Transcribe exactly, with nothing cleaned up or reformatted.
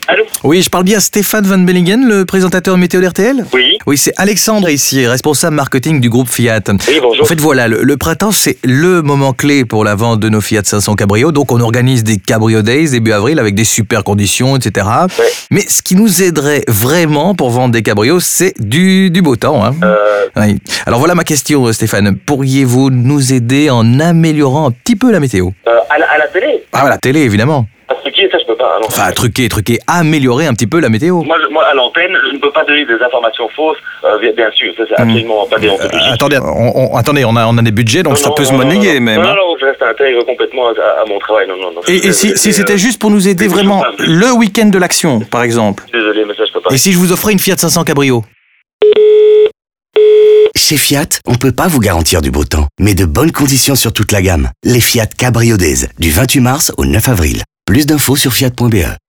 Allô? Oui, je parle bien à Stéphane Van Bellingen, le présentateur météo d'R T L? Oui. Oui, c'est Alexandre ici, responsable marketing du groupe Fiat. Oui, bonjour. En fait, voilà, le, le printemps, c'est le moment clé pour la vente de nos Fiat cinq cents Cabrio. Donc, on organise des Cabrio Days début avril avec des super conditions, et cetera. Ouais. Mais ce qui nous aiderait vraiment pour vendre des cabrios, c'est du, du beau temps. Hein. Euh, Oui. Alors, voilà ma question, Stéphane. Pourriez-vous nous aider en améliorant un petit peu la météo? euh, à, la, à la télé? Ah, à la télé, évidemment. Parce que qui est ça, je peux pas. Non. Enfin, truquer, truquer, améliorer un petit peu la météo. Moi, je- moi, à l'antenne, je ne peux pas donner des informations fausses, euh, bien, bien sûr, ça c'est absolument pas déontologique. Euh, attendez, on, on- attendez, on a, on a des budgets, donc Non, ça non, peut se non, non, monnayer non, même. Non, hein. non, non, je reste intègre complètement à, à mon travail, non, non, non. Et, et si, Désolé, si euh, c'était juste pour nous aider je vraiment peux pas. le week-end de l'action, par exemple. Désolé, mais ça je peux pas. Et si je vous offrais une Fiat cinq cents Cabrio? Chez Fiat, on peut pas vous garantir du beau temps, mais de bonnes conditions sur toute la gamme. Les Fiat Cabrio Days, du vingt-huit mars au neuf avril. Plus d'infos sur fiat point b e.